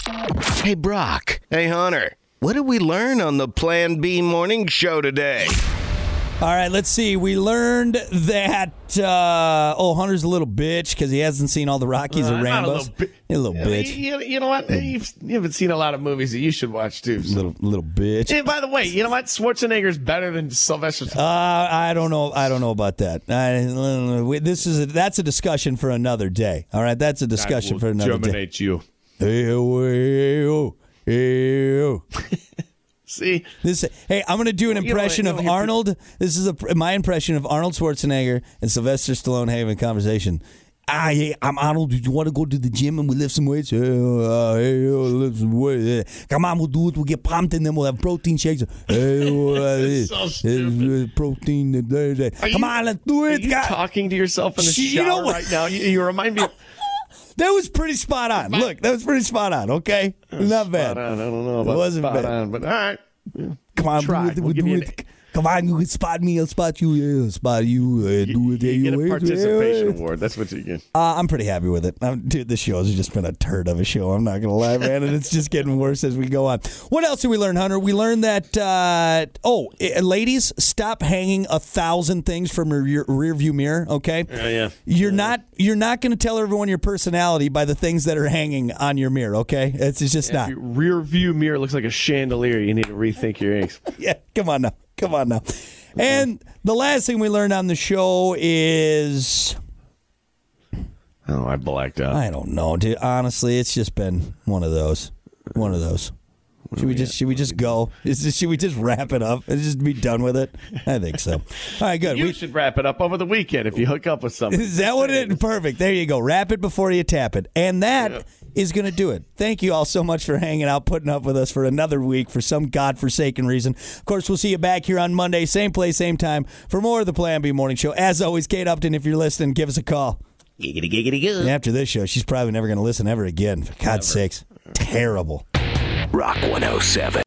Hey, Brock. Hey, Hunter. What did we learn on the Plan B morning show today? All right, let's see. We learned that Hunter's a little bitch because he hasn't seen all the Rockies or Rambos. A little bitch. You know what? You haven't seen a lot of movies that you should watch too. So. Little bitch. And by the way, you know what? Schwarzenegger's better than Sylvester Stallone. I don't know. I don't know about that. That's a discussion for another day. All right, that's a discussion for another day. Germinate you. Hey. See this. Hey, I'm going to do an impression of Arnold. This is my impression of Arnold Schwarzenegger and Sylvester Stallone having a conversation. Hey, I'm Arnold. Do you want to go to the gym and we lift some weights? Lift some weights. Come on, we'll do it. We'll get pumped and then we'll have protein shakes. So stupid. Protein. Come on, let's do it. Are you talking to yourself in the shower right now? You remind me of... That was pretty spot on. Look, that was pretty spot on, okay? Not bad. I don't know about it wasn't spot bad. on, but all right. Yeah. Come on, Try. we'll do it. Come on, you can spot me, I'll spot you. Yeah, I'll spot you. Do it. You get a participation award. That's what you get. I'm pretty happy with it. Dude, this show has just been a turd of a show. I'm not going to lie, man. And it's just getting worse as we go on. What else did we learn, Hunter? We learned that, ladies, stop hanging 1,000 things from your rear view mirror, okay? Yeah. You're not going to tell everyone your personality by the things that are hanging on your mirror, okay? It's just not. Your rear view mirror looks like a chandelier. You need to rethink your eggs. Yeah, come on now. And the last thing we learned on the show is... Oh, I blacked out. I don't know, dude. Honestly, it's just been one of those. Should we just go? Should we just wrap it up and just be done with it? I think so. All right, good. We should wrap it up over the weekend if you hook up with somebody. Is that what it is? Perfect. There you go. Wrap it before you tap it. And that is going to do it. Thank you all so much for hanging out, putting up with us for another week for some godforsaken reason. Of course, we'll see you back here on Monday, same place, same time, for more of the Plan B Morning Show. As always, Kate Upton, if you're listening, give us a call. Giggity, giggity, good. And after this show, she's probably never going to listen ever again. For God's sakes. Terrible. Rock 107.